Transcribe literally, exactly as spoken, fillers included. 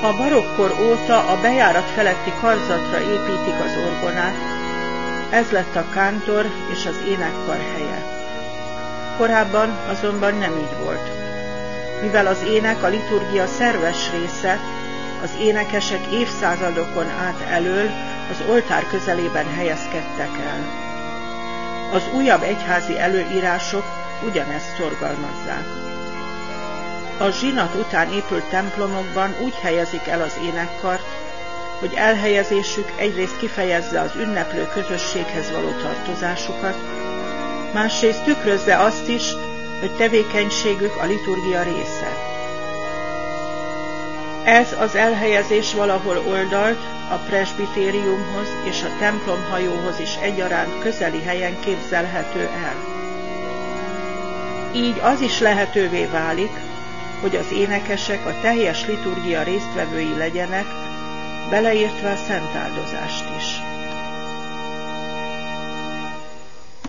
A barokkor óta a bejárat feletti karzatra építik az orgonát, ez lett a kántor és az énekkar helye. Korábban azonban nem így volt. Mivel az ének a liturgia szerves része, az énekesek évszázadokon át elől az oltár közelében helyezkedtek el. Az újabb egyházi előírások ugyanezt szorgalmazzák. A zsinat után épült templomokban úgy helyezik el az énekkart, hogy elhelyezésük egyrészt kifejezze az ünneplő közösséghez való tartozásukat, másrészt tükrözze azt is, hogy tevékenységük a liturgia része. Ez az elhelyezés valahol oldalt a presbitériumhoz és a templomhajóhoz is egyaránt közeli helyen képzelhető el. Így az is lehetővé válik, hogy az énekesek a teljes liturgia résztvevői legyenek, beleértve a szentáldozást is.